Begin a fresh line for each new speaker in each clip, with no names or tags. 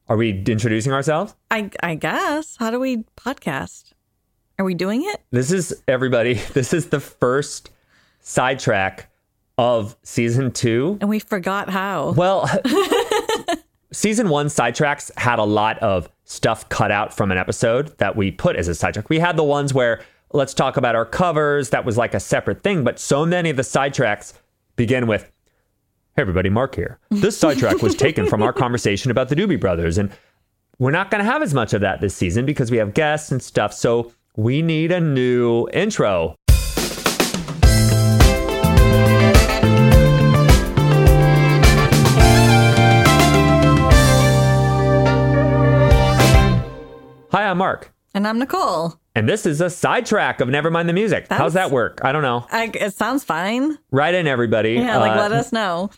Are we introducing ourselves?
I guess. How do we podcast? Are we doing it?
This is the first sidetrack of season 2.
And we forgot how.
Well, season 1 sidetracks had a lot of stuff cut out from an episode that we put as a sidetrack. We had the ones where let's talk about our covers. That was like a separate thing. But so many of the sidetracks begin with, hey, everybody, Mark here. This sidetrack was taken from our conversation about the Doobie Brothers. And we're not going to have as much of that this season because we have guests and stuff. So we need a new intro. Hi, I'm Mark.
And I'm Nicole.
And this is a sidetrack of Nevermind the Music. How's that work? I don't know.
It sounds fine.
Write in, everybody.
Yeah, let us know.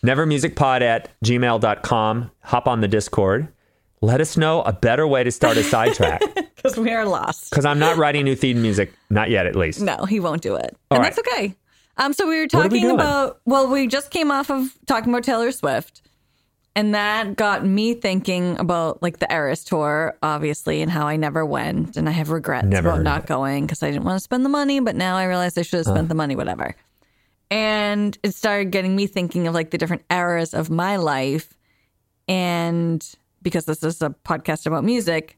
nevermusicpod@gmail.com. Hop on the Discord. Let us know a better way to start a sidetrack.
Because we are lost.
Because I'm not writing new theme music. Not yet, at least.
No, he won't do it.
All
and
right.
that's okay. So we were talking about, we just came off of talking about Taylor Swift. And that got me thinking about like the Eras tour, obviously, and how I never went. And I have regrets about not going because I didn't want to spend the money. But now I realize I should have spent the money, whatever. And it started getting me thinking of like the different eras of my life. And because this is a podcast about music,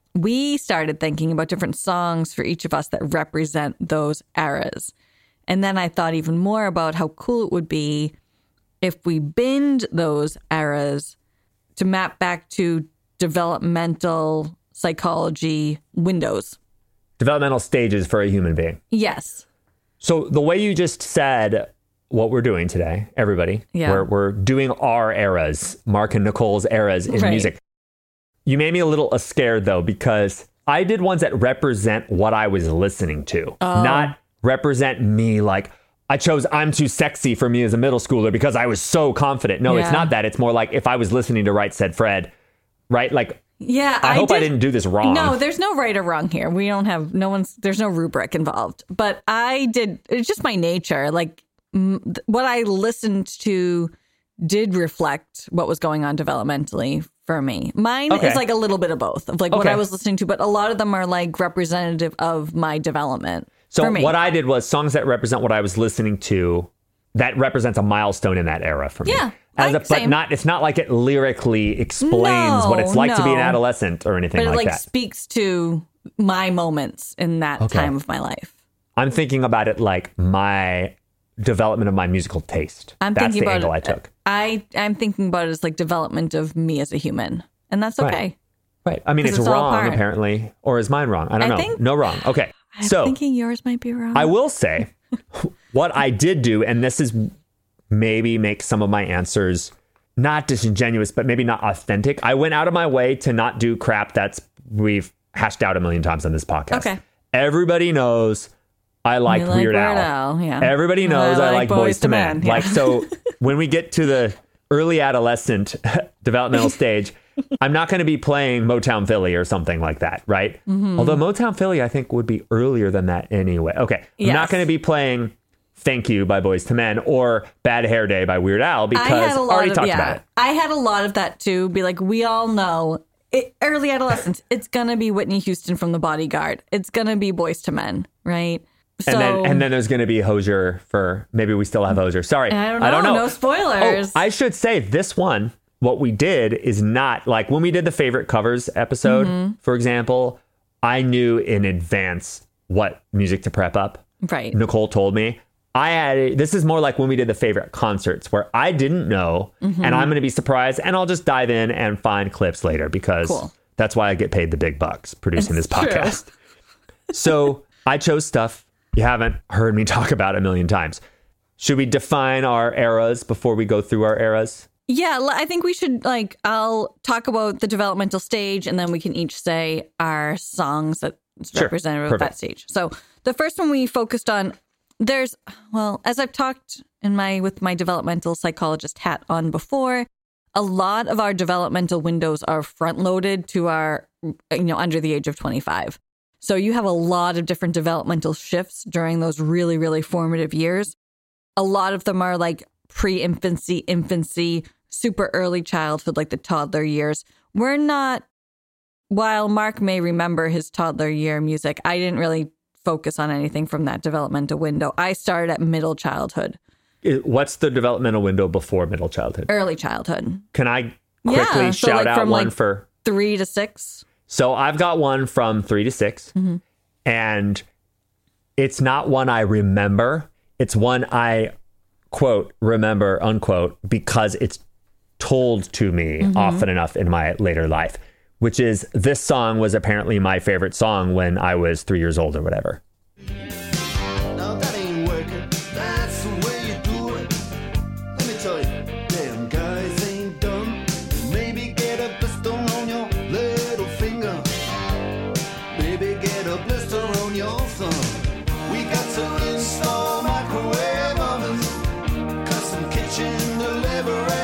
we started thinking about different songs for each of us that represent those eras. And then I thought even more about how cool it would be if we binned those eras to map back to developmental psychology windows.
Developmental stages for a human being.
Yes.
So the way you just said what we're doing today, everybody, we're doing our eras, Mark and Nicole's eras in music. You made me a little scared, though, because I did ones that represent what I was listening to, not represent me like, I chose I'm Too Sexy for me as a middle schooler because I was so confident. No, it's not that. It's more like if I was listening to Right Said Fred, right? Like, I hope I didn't do this wrong.
No, there's no right or wrong here. We don't have, there's no rubric involved. But I did, it's just my nature. Like, what I listened to did reflect what was going on developmentally for me. Mine is like a little bit of both, of like what I was listening to, but a lot of them are like representative of my development.
So what I did was songs that represent what I was listening to, that represents a milestone in that era for me.
Yeah.
But it's not like it lyrically explains what it's like to be an adolescent or anything like that. But it
speaks to my moments in that time of my life.
I'm thinking about it like my development of my musical taste. That's the angle I took.
I'm thinking about it as like development of me as a human. And that's okay.
Right. I mean, it's wrong, apparently. Or is mine wrong? I don't know. No wrong. Okay.
I'm thinking yours might be wrong.
I will say what I did do, and this is maybe make some of my answers not disingenuous, but maybe not authentic. I went out of my way to not do crap we've hashed out a million times on this podcast. Okay. Everybody knows I like Weird Al. Yeah. Everybody knows I like Boyz II Men. Yeah. Like, so when we get to the early adolescent developmental stage, I'm not going to be playing Motown Philly or something like that, right? Mm-hmm. Although Motown Philly, I think, would be earlier than that anyway. Okay. I'm not going to be playing Thank You by Boyz II Men or Bad Hair Day by Weird Al because I already talked about it.
I had a lot of that too. Be like, we all know, early adolescence, it's going to be Whitney Houston from The Bodyguard. It's going to be Boyz II Men, right? So,
and then there's going to be Hozier for, maybe we still have Hozier. Sorry.
I don't know. No spoilers.
Oh, I should say this one, what we did is not like when we did the favorite covers episode, for example, I knew in advance what music to prep up.
Right.
Nicole told me. This is more like when we did the favorite concerts where I didn't know and I'm going to be surprised and I'll just dive in and find clips later because that's why I get paid the big bucks producing this podcast. So I chose stuff you haven't heard me talk about a million times. Should we define our eras before we go through our eras?
Yeah, I think we should, I'll talk about the developmental stage and then we can each say our songs that's representative of that stage. So the first one we focused on, as I've talked with my developmental psychologist hat on before, a lot of our developmental windows are front loaded to our, under the age of 25. So you have a lot of different developmental shifts during those really, really formative years. A lot of them are like pre-infancy, infancy, super early childhood, like the toddler years, we're not, while Mark may remember his toddler year music, I didn't really focus on anything from that developmental window. I started at middle childhood.
What's the developmental window before middle childhood?
Early childhood.
Can I quickly shout out one for
3 to 6?
So I've got one from 3 to 6, and it's not one I remember. It's one I, quote, remember, unquote, because it's told to me often enough in my later life, which is this song was apparently my favorite song when I was 3 years old or whatever.
Now that ain't working. That's the way you do it. Let me tell you, damn guys ain't dumb. Maybe get a blister on your little finger. Maybe get a blister on your thumb. We got to install microwave ovens, custom kitchen deliveries.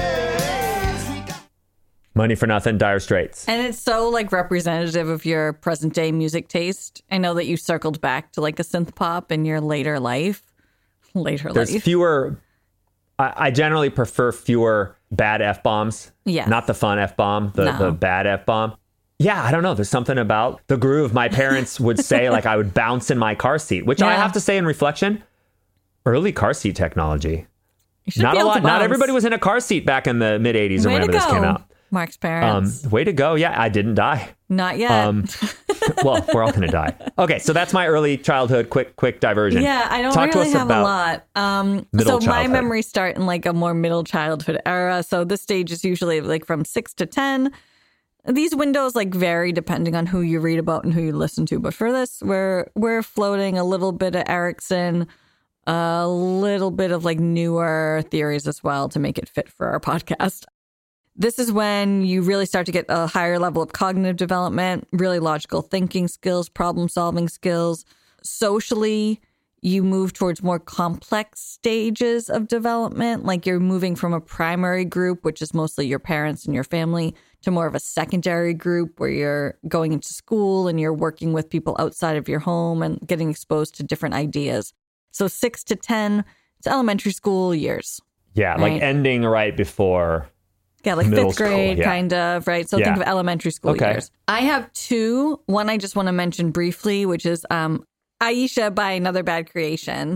Money for Nothing, Dire Straits.
And it's so like representative of your present day music taste. I know that you circled back to like a synth pop in your later life.
There's fewer, I generally prefer fewer bad F-bombs.
Yeah.
Not the fun F-bomb, the bad F-bomb. Yeah, I don't know. There's something about the groove. My parents would say like I would bounce in my car seat, which I have to say in reflection, early car seat technology. Not a lot. Not everybody was in a car seat back in the mid 80s or whenever this came out.
Mark's parents.
Way to go. Yeah, I didn't die.
Not yet.
Well, we're all going to die. Okay, so that's my early childhood quick diversion.
Yeah, I don't really have a lot. So my memories start in like a more middle childhood era. So this stage is usually like from 6 to 10. These windows like vary depending on who you read about and who you listen to. But for this, we're floating a little bit of Erickson, a little bit of like newer theories as well to make it fit for our podcast. This is when you really start to get a higher level of cognitive development, really logical thinking skills, problem solving skills. Socially, you move towards more complex stages of development, like you're moving from a primary group, which is mostly your parents and your family, to more of a secondary group where you're going into school and you're working with people outside of your home and getting exposed to different ideas. So 6 to 10, it's elementary school years.
Yeah, right? Like ending right before...
Yeah, like fifth grade, kind of, right? So think of elementary school years. I have two. One I just want to mention briefly, which is Aisha by Another Bad Creation.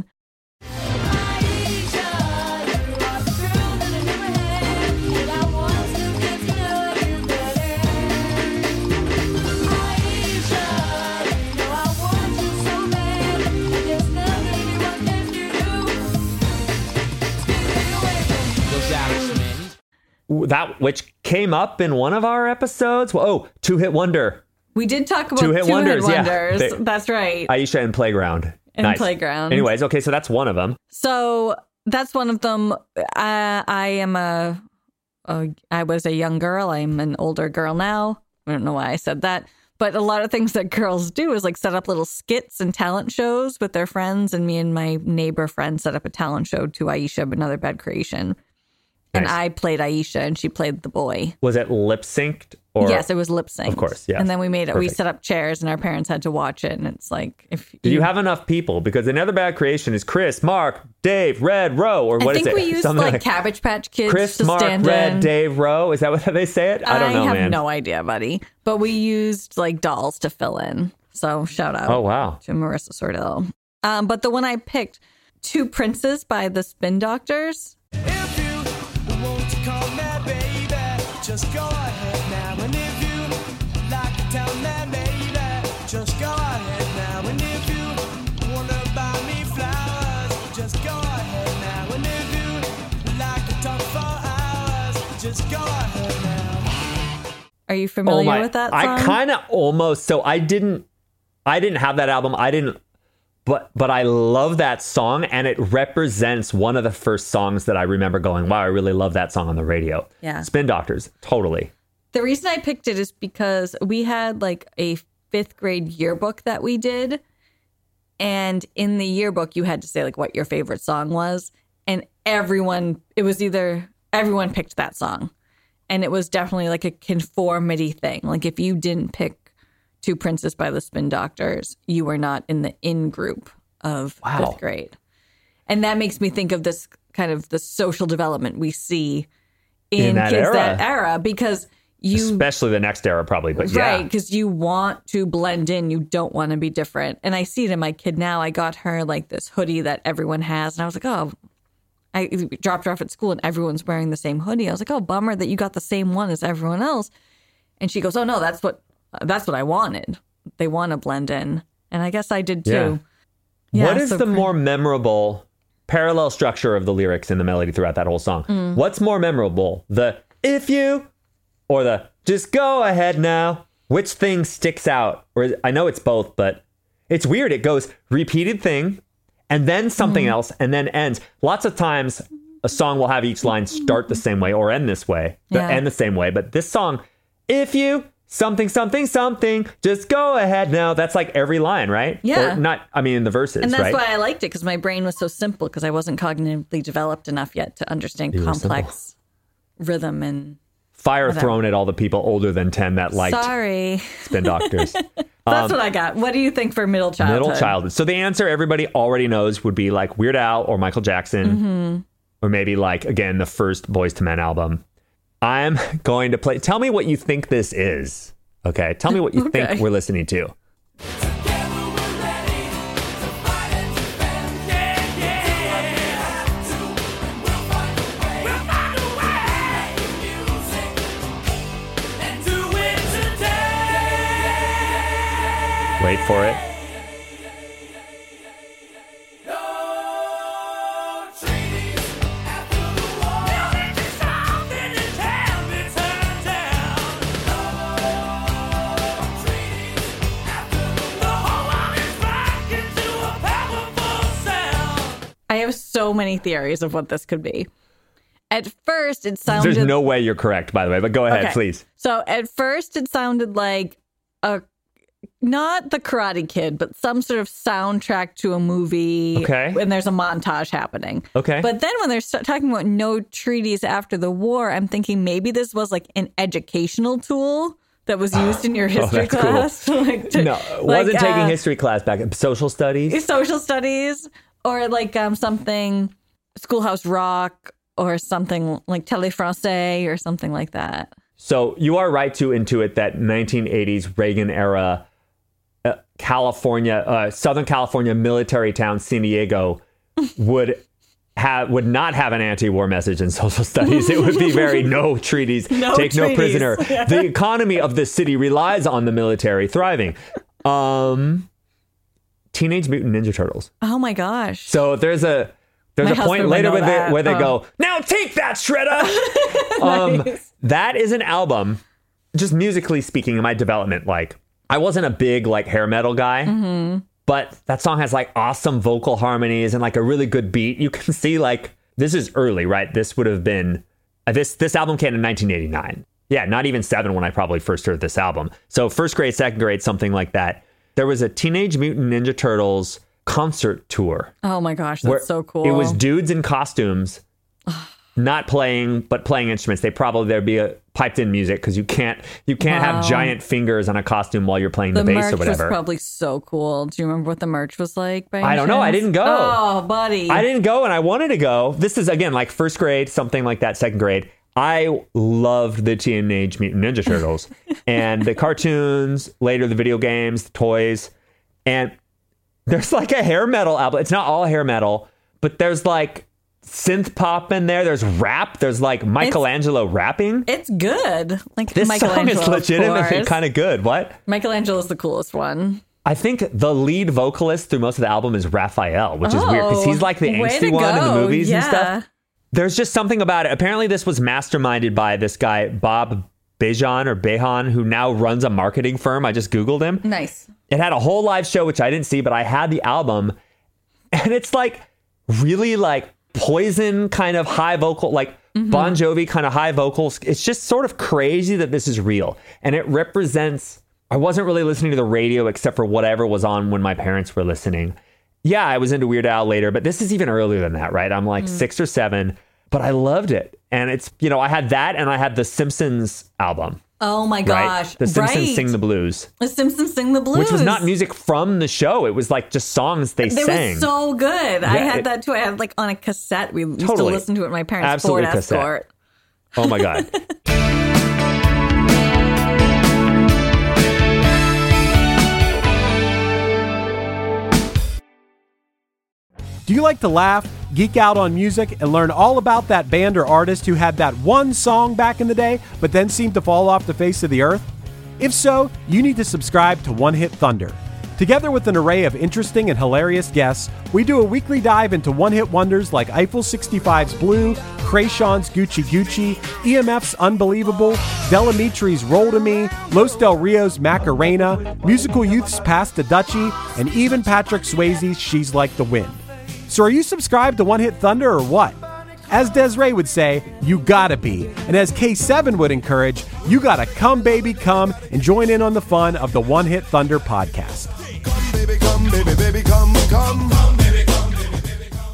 That which came up in one of our episodes. Oh, Two-Hit Wonder.
We did talk about Two-Hit Wonders. Yeah. That's right.
Aisha and Playground.
And Playground.
Anyways, okay, so that's one of them.
So that's one of them. I was a young girl. I'm an older girl now. I don't know why I said that. But a lot of things that girls do is like set up little skits and talent shows with their friends. And me and my neighbor friend set up a talent show to Aisha, Another Bad Creation. And nice. I played Aisha and she played the boy.
Was it lip synced? Or?
Yes, it was lip synced.
Of course, yeah.
And then we made it. Perfect. We set up chairs and our parents had to watch it. And it's like,
did you have enough people? Because Another Bad Creation is Chris, Mark, Dave, Red, Row, or what is it?
I think we used like Cabbage Patch Kids.
Chris,
to
Mark,
stand
Red,
in.
Dave, Row. Is that what they say it? I don't know, man.
I have no idea, buddy. But we used like dolls to fill in. So shout out.
Oh wow,
to Marissa Sordill. But the one I picked, Two Princes by the Spin Doctors.
If you want to call me baby, just go ahead now. And if you like to tell me baby, just go ahead now. And if you want to buy me flowers, just go ahead now. And if you like to talk for hours, just go ahead now.
Are you familiar with that song?
I kind of almost. So I didn't have that album. But I love that song, and it represents one of the first songs that I remember going, wow, I really love that song on the radio.
Yeah.
Spin Doctors, totally.
The reason I picked it is because we had like a 5th grade yearbook that we did. And in the yearbook, you had to say like what your favorite song was. And everyone picked that song. And it was definitely like a conformity thing. Like if you didn't pick Two Princes by the Spin Doctors, you were not in the in group of 5th grade. And that makes me think of this kind of the social development we see in kids that era, because
Especially the next era, probably. But
right, because you want to blend in. You don't want to be different. And I see it in my kid now. I got her like this hoodie that everyone has. And I was like, oh, I dropped her off at school and everyone's wearing the same hoodie. I was like, oh, bummer that you got the same one as everyone else. And she goes, oh, no, that's what I wanted. They want to blend in. And I guess I did too.
Yeah, what is the more memorable parallel structure of the lyrics and the melody throughout that whole song? What's more memorable? The if you or the just go ahead now? Which thing sticks out? Or I know it's both, but it's weird. It goes repeated thing and then something else and then ends. Lots of times a song will have each line start the same way or end this way, end the same way. But this song, if you something, something, something, just go ahead now. That's like every line, right?
Yeah.
Or not, I mean, in the verses,
and that's
right?
why I liked it, because my brain was so simple, because I wasn't cognitively developed enough yet to understand complex rhythm and
fire thrown at all the people older than 10 that liked Spin Doctors.
That's what I got. What do you think for middle childhood?
Middle childhood. So the answer everybody already knows would be like Weird Al or Michael Jackson, or maybe like, again, the first Boyz II Men album. I'm going to play. Tell me what you think this is. Okay. Tell me what you think we're listening to. Wait for it.
I have so many theories of what this could be. At first, it sounded...
There's no way you're correct, by the way, but go ahead, please.
So at first, it sounded like not the Karate Kid, but some sort of soundtrack to a movie.
Okay.
And there's a montage happening.
Okay.
But then when they're talking about no treaties after the war, I'm thinking maybe this was like an educational tool that was used in your history class.
Cool. Wasn't taking history class back. Social studies?
Social studies. Or like something, Schoolhouse Rock, or something like Télé Français, or something like that. So
you are right to intuit that 1980s Reagan era California, Southern California military town, San Diego, would not have an anti-war message in social studies. It would be very no treaties, no prisoner. Yeah. The economy of this city relies on the military thriving. Teenage Mutant Ninja Turtles.
Oh my gosh.
So there's a point later where they go, now take that, Shredder. Nice. That is an album, just musically speaking, in my development. Like, I wasn't a big like hair metal guy, but that song has like awesome vocal harmonies and like a really good beat. You can see like this is early, right? This would have been this album came in 1989. Yeah, not even 7 when I probably first heard this album. So first grade, second grade, something like that. There was a Teenage Mutant Ninja Turtles concert tour.
Oh my gosh, that's so cool.
It was dudes in costumes, not playing, but playing instruments. There'd be a piped in music because you can't have giant fingers on a costume while you're playing the bass or whatever. The merch was probably
so cool. Do you remember what the merch was like?
I don't know. I didn't go.
Oh, buddy.
I didn't go and I wanted to go. This is, again, like first grade, something like that, second grade. I loved the Teenage Mutant Ninja Turtles and the cartoons, later the video games, the toys. And there's like a hair metal album. It's not all hair metal, but there's like synth pop in there. There's rap. There's like Michelangelo rapping.
It's good. Like
this song is legitimately kind of good. What?
Michelangelo's the coolest one.
I think the lead vocalist through most of the album is Raphael, which is weird because he's like the angsty one in the movies and stuff. There's just something about it. Apparently, this was masterminded by this guy, Bob Behan, who now runs a marketing firm. I just Googled him.
Nice.
It had a whole live show, which I didn't see, but I had the album. And it's like really like Poison kind of high vocal, like Bon Jovi kind of high vocals. It's just sort of crazy that this is real. And it represents, I wasn't really listening to the radio except for whatever was on when my parents were listening. Yeah, I was into Weird Al later, but this is even earlier than that, right? I'm like 6 or 7, but I loved it. And it's, I had that and I had the Simpsons album.
Oh my gosh.
Right? The Simpsons Sing the Blues.
The Simpsons Sing the Blues.
Which was not music from the show. It was like just songs they sang.
It was so good. Yeah, I had that too. I had like on a cassette. We used to listen to it at my parents' Ford Escort.
Oh my God.
Do you like to laugh, geek out on music, and learn all about that band or artist who had that one song back in the day, but then seemed to fall off the face of the earth? If so, you need to subscribe to One Hit Thunder. Together with an array of interesting and hilarious guests, we do a weekly dive into one-hit wonders like Eiffel 65's Blue, Krayshawn's Gucci Gucci, EMF's Unbelievable, Delamitri's Roll to Me, Los Del Rio's Macarena, Musical Youth's Pass the Dutchie, and even Patrick Swayze's She's Like the Wind. So are you subscribed to One Hit Thunder or what? As Desiree would say, you gotta be. And as K7 would encourage, you gotta come, baby, come and join in on the fun of the One Hit Thunder podcast.
Come, baby, come, baby, baby, come, come. Come, baby, come, baby, baby, come.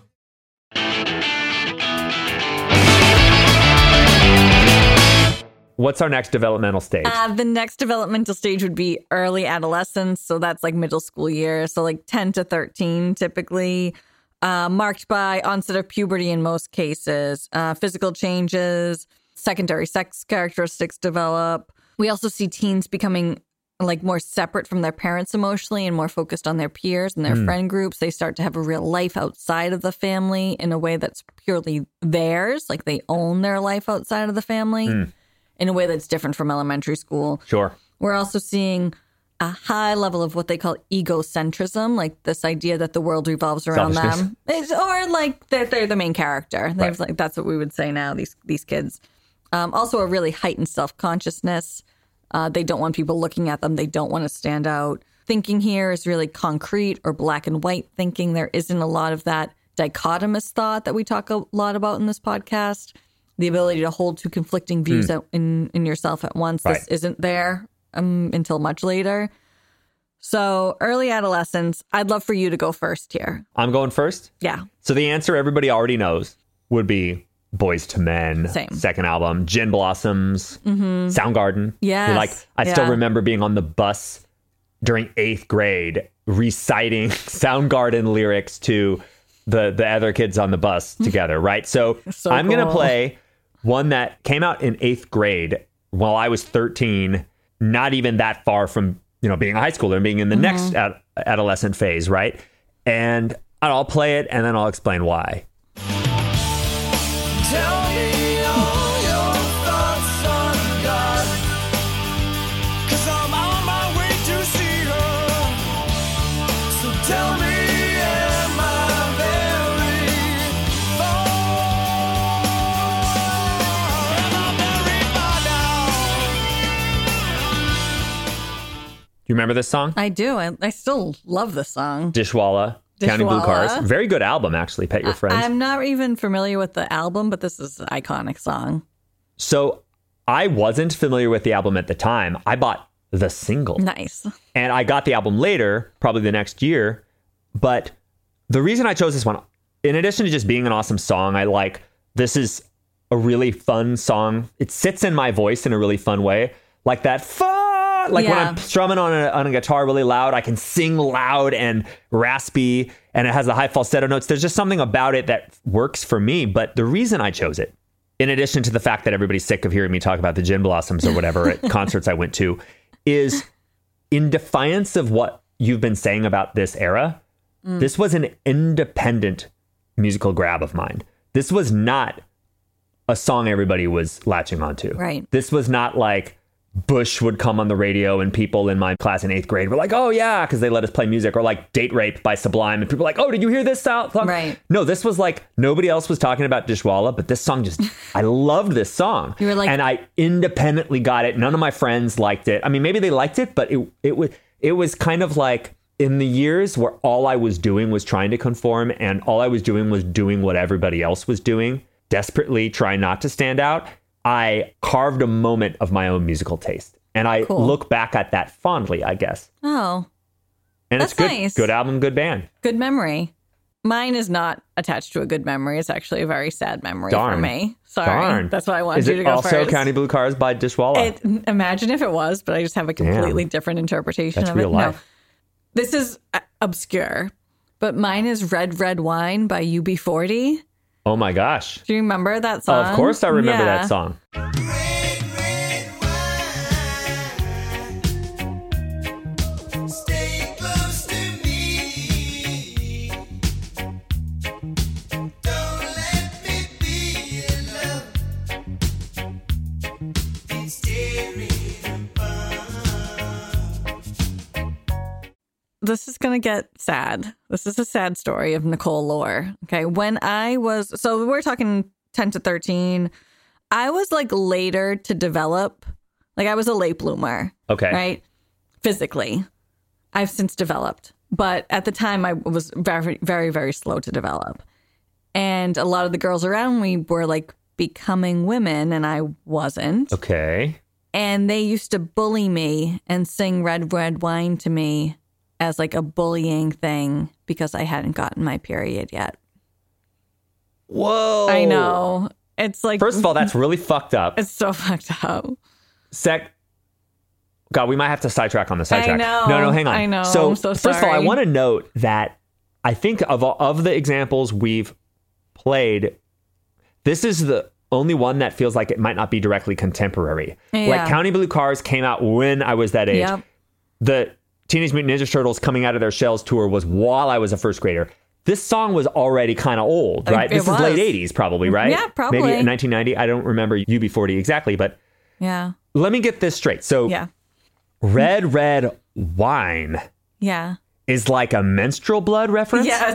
What's our next developmental stage?
The next developmental stage would be early adolescence. So that's like middle school years. So like 10 to 13 typically, marked by onset of puberty in most cases, physical changes, secondary sex characteristics develop. We also see teens becoming like more separate from their parents emotionally and more focused on their peers and their friend groups. They start to have a real life outside of the family in a way that's purely theirs. Like they own their life outside of the family in a way that's different from elementary school.
Sure.
We're also seeing a high level of what they call egocentrism, like this idea that the world revolves around them. Or like they're the main character. Right. Like, that's what we would say now, these kids. Also a really heightened self-consciousness. They don't want people looking at them. They don't want to stand out. Thinking here is really concrete or black and white thinking. There isn't a lot of that dichotomous thought that we talk a lot about in this podcast. The ability to hold two conflicting views in yourself at once. Right. This isn't there until much later. So early adolescence, I'd love for you to go first here.
I'm going first?
Yeah.
So the answer everybody already knows would be Boyz II Men,
Same.
Second album, Gin Blossoms, Soundgarden.
Yes.
I still remember being on the bus during 8th grade reciting Soundgarden lyrics to the other kids on the bus together, right? So I'm going to play one that came out in 8th grade while I was 13, not even that far from, being a high schooler and being in the next adolescent phase, right? And I'll play it and then I'll explain why.
Tell me all your thoughts on God, 'cause I'm on my way to see her. So tell me, am I very far? Am I very far now?
Do you remember this song?
I do. I still love this song.
Dishwalla. Counting Blue Cars. Very good album, actually. Pet Your Friends.
I'm not even familiar with the album, but this is an iconic song.
So I wasn't familiar with the album at the time. I bought the single.
Nice.
And I got the album later, probably the next year. But the reason I chose this one, in addition to just being an awesome song, this is a really fun song. It sits in my voice in a really fun way. Like that when I'm strumming on a guitar really loud, I can sing loud and raspy, and it has the high falsetto notes. There's just something about it that works for me. But the reason I chose it, in addition to the fact that everybody's sick of hearing me talk about the Gin Blossoms or whatever at concerts I went to, is in defiance of what you've been saying about this era, this was an independent musical grab of mine. This was not a song everybody was latching onto.
Right.
This was not like Bush would come on the radio and people in my class in 8th grade were like, oh yeah, because they let us play music, or like Date Rape by Sublime, and people were like, oh, did you hear this song?
Right.
No, this was like, nobody else was talking about Dishwalla, but this song I loved this song.
You were like,
and I independently got it. None of my friends liked it. I mean, maybe they liked it, but it was kind of like in the years where all I was doing was trying to conform, and all I was doing was doing what everybody else was doing, desperately trying not to stand out. I carved a moment of my own musical taste. And I look back at that fondly, I guess.
Oh.
And
that's
it's good.
Nice.
Good album, good band.
Good memory. Mine is not attached to a good memory. It's actually a very sad memory for me. Sorry.
Darn.
That's why I wanted you to go first.
Is it also Counting Blue Cars by Dishwalla?
Imagine if it was, but I just have a completely different interpretation
That's
of it.
real life.
No. This is obscure, but mine is Red Red Wine by UB40.
Oh my gosh.
Do you remember that song?
Of course I remember that song.
Red, red wine, stay close to me.
this is going to get sad. This is a sad story of Nicole Lore. Okay. When so we're talking 10 to 13. I was like later to develop. Like I was a late bloomer.
Okay.
Right? Physically. I've since developed. But at the time, I was very, very, very slow to develop. And a lot of the girls around me were like becoming women, and I wasn't.
Okay.
And they used to bully me and sing Red, Red Wine to me as like a bullying thing because I hadn't gotten my period yet.
Whoa.
I know. It's like...
First of all, that's really fucked up.
It's so fucked up.
God, we might have to sidetrack on the sidetrack.
I know.
No, hang on.
I know.
So,
I'm so
first of all, I
sorry.
want to note that I think of the examples we've played, this is the only one that feels like it might not be directly contemporary.
Yeah.
Like County Blue Cars came out when I was that age.
Yep.
The Teenage Mutant Ninja Turtles coming out of their shells tour was while I was a first grader. This song was already kind of old, right?
It
This is
was.
late 80s probably, right?
Yeah, probably.
Maybe in 1990. I don't remember UB40 exactly, but
Yeah.
let me get this straight. So
Yeah.
Red Red Wine
Yeah.
is like a menstrual blood reference?
Yeah,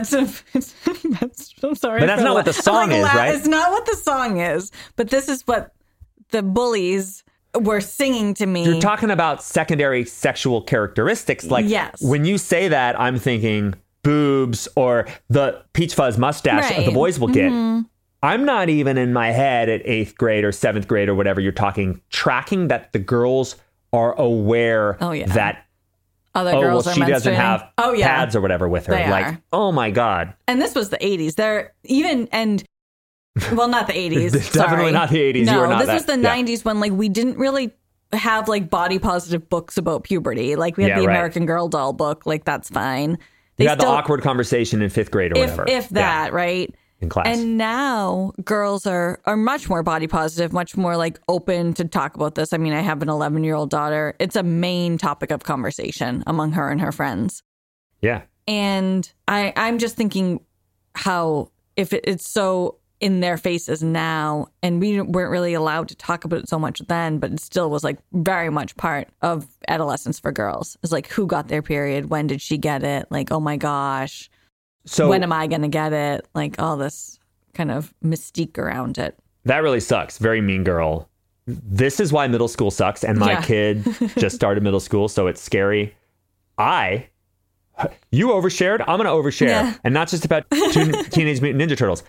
I'm sorry.
But that's
for
not what the song is, right?
It's not what the song is, but this is what the bullies were singing to me.
You're talking about secondary sexual characteristics. Like,
Yes.
when you say that, I'm thinking boobs or the peach fuzz mustache
Right.
the boys will get. I'm not even in my head at 8th grade or 7th grade or whatever you're talking, tracking that the girls are aware
Oh, yeah.
that,
Other
oh, well,
girls are
she doesn't
menstruating.
have
Oh, yeah.
pads or whatever with her.
They
Like,
are.
oh my God.
And this was the 80s. They're even, and well, not the 80s.
Definitely
sorry.
not the 80s.
No,
You are not
this
that.
was the
Yeah.
90s when like we didn't really have like body positive books about puberty. Like we had
Yeah,
the
right.
American Girl doll book. Like that's fine. They
You had the
still-
awkward conversation in 5th grade or whatever.
if that, right?
In class.
And now girls are much more body positive, much more like open to talk about this. I mean, I have an 11-year-old daughter. It's a main topic of conversation among her and her friends.
Yeah.
And I'm just thinking how if it's so in their faces now, and we weren't really allowed to talk about it so much then, but it still was like very much part of adolescence for girls. It's like, who got their period? When did she get it? Like, oh my gosh.
So
When am I going to get it? Like all this kind of mystique around it.
that really sucks. Very mean girl. This is why middle school sucks. And my
Yeah.
kid just started middle school, so it's scary. You overshared. I'm going to overshare.
Yeah.
And not just about Teenage Mutant Ninja Turtles.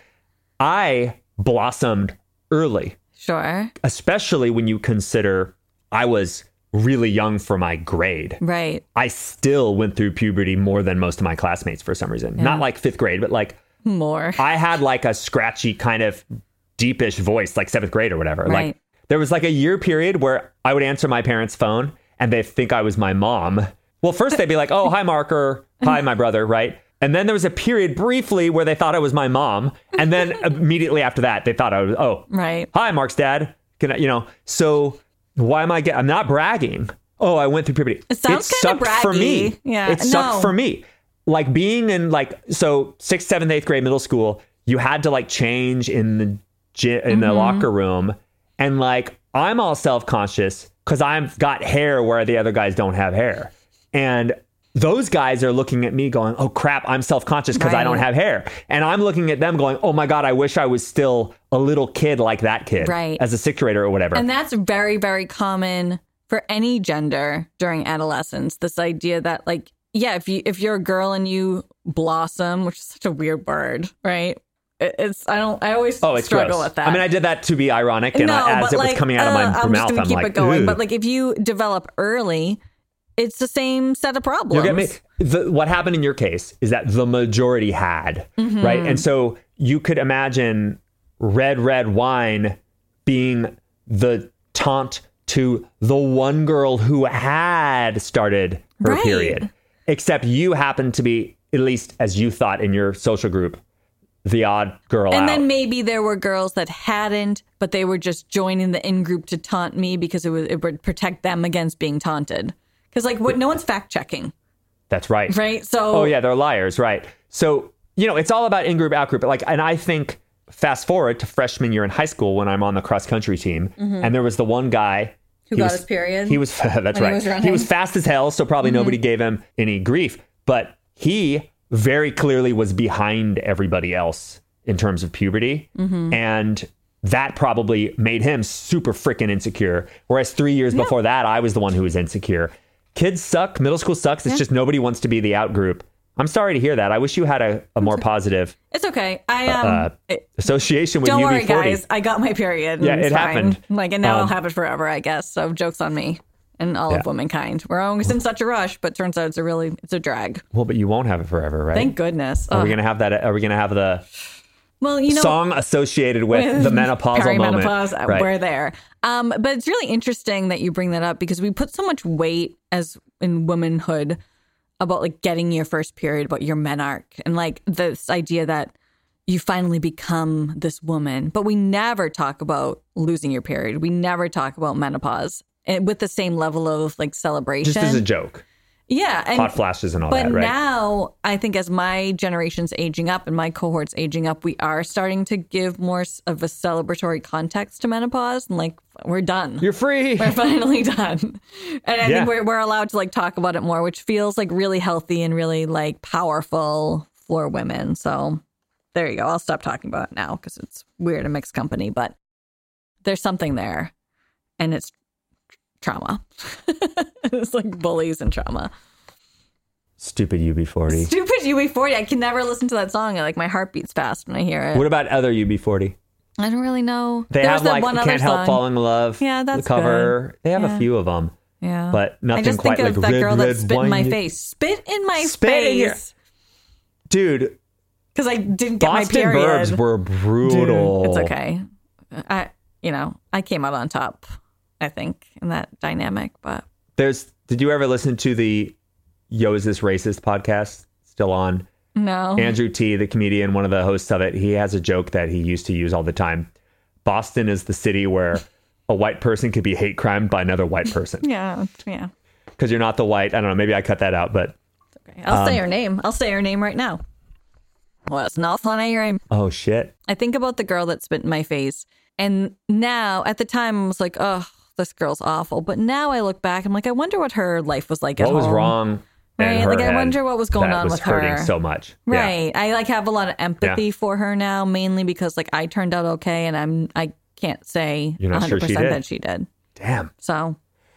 I blossomed early,
Sure.
especially when you consider I was really young for my grade.
Right.
I still went through puberty more than most of my classmates for some reason. Not like 5th grade, but like
More.
I had like a scratchy kind of deepish voice, like 7th grade or whatever.
Right.
Like there was like a year period where I would answer my parents' phone and they think I was my mom. Well, first they'd be like, oh, hi, Mark, or hi, my brother, right? And then there was a period briefly where they thought I was my mom. And then immediately after that, they thought I was, oh,
Right.
hi, Mark's dad. Can I, so why am I'm not bragging. Oh, I went through puberty.
It sounds kinda
sucked for me.
braggy. Yeah,
It sucked
no.
for me. Like being in like, so 6th, 7th, 8th grade middle school, you had to like change in the
Mm-hmm.
the locker room. And like, I'm all self-conscious because I've got hair where the other guys don't have hair. And those guys are looking at me going, oh crap, I'm self-conscious because I
Right.
don't have hair. And I'm looking at them going, oh my God, I wish I was still a little kid like that kid.
Right.
As a 6th grader or whatever.
And that's very, very common for any gender during adolescence. This idea that like, yeah, if you're a girl and you blossom, which is such a weird word, right? I always
Oh, it's
struggle
gross.
with that.
I mean, I did that to be ironic, and as
but
it was coming out of my
I'm
mouth,
just gonna
I'm
keep
like,
it going.
"Ugh."
But like, if you develop early, it's the same set of problems.
You get me? What happened in your case is that the majority had,
Mm-hmm.
right? And so you could imagine Red Red Wine being the taunt to the one girl who had started her
Right.
period. Except you happened to be, at least as you thought in your social group, the odd girl
And
out.
then maybe there were girls that hadn't, but they were just joining the in group to taunt me because it would protect them against being taunted. Because like, what? No one's fact checking,
That's right.
right? So
Oh yeah, they're liars, right? So it's all about in group, out group. Like, and I think fast forward to freshman year in high school when I'm on the cross country team, and there was the one guy
Who got his period
He was that's
when he
right.
was running?
He was fast as hell, so probably nobody gave him any grief. but he very clearly was behind everybody else in terms of puberty. And that probably made him super freaking insecure. Whereas 3 years before that, I was the one who was insecure. Kids suck. Middle school sucks. It's just nobody wants to be the out group. I'm sorry to hear that. I wish you had a more positive
It's okay.
association with
Don't worry,
UB40.
guys. I got my period.
Yeah,
and it's
it
fine.
happened.
Like, and now I'll have it forever, I guess. So joke's on me and all of womankind. We're always in such a rush, but turns out it's a drag.
Well, but you won't have it forever, right?
Thank goodness.
Are we gonna have that? Are we gonna have the
Well,
song associated with the menopausal moment?
Perimenopause,
Right.
we're there. But it's really interesting that you bring that up because we put so much weight as in womanhood about like getting your first period, about your menarche, and like this idea that you finally become this woman. But we never talk about losing your period. We never talk about menopause and with the same level of like celebration.
Just as a joke.
Yeah. And,
Hot flashes and all
but
that, right?
now I think as my generation's aging up and my cohort's aging up, we are starting to give more of a celebratory context to menopause. And like, we're done.
You're free.
We're finally done. And I
Yeah.
think we're allowed to like talk about it more, which feels like really healthy and really like powerful for women. So there you go. I'll stop talking about it now because it's weird and mixed company, but there's something there and it's trauma. It's like bullies and trauma.
Stupid UB40.
Stupid UB40. I can never listen to that song. Like my heart beats fast when I hear it.
What about other UB40?
I don't really know.
They
There's
have
that
like
one other
Can't Help
song.
Falling in Love.
Yeah, that's
the cover.
good.
They have
Yeah.
a few of them.
Yeah,
But nothing
I just
quite
think of
like
that
Red,
girl that
Red
spit in my
Wine.
face. Spit in my
Spit in your-
face.
Dude,
Because I didn't get
Boston
my period.
Burbs were brutal.
Dude, it's okay. I came out on top, I think, in that dynamic. But
Did you ever listen to the Yo, Is This Racist podcast? Still on.
no.
Andrew T, the comedian, one of the hosts of it, he has a joke that he used to use all the time. Boston is the city where a white person could be hate crimed by another white person.
Yeah.
Because you're not the white. I don't know. Maybe I cut that out, but
Okay. I'll say her name. I'll say her name right now. Well, it's not funny.
oh shit.
I think about the girl that spit in my face. And now, at the time, I was like, oh, this girl's awful. But now I look back, I'm like, I wonder what her life was like at
What
home.
was wrong? in
Right,
her
like I
head
wonder what was going
that
on
was
with
hurting
her.
so much.
Right. I like have a lot of empathy
Yeah.
for her now, mainly because like I turned out okay and I can't say
You're not
100%
sure she did?
that she did.
Damn.
So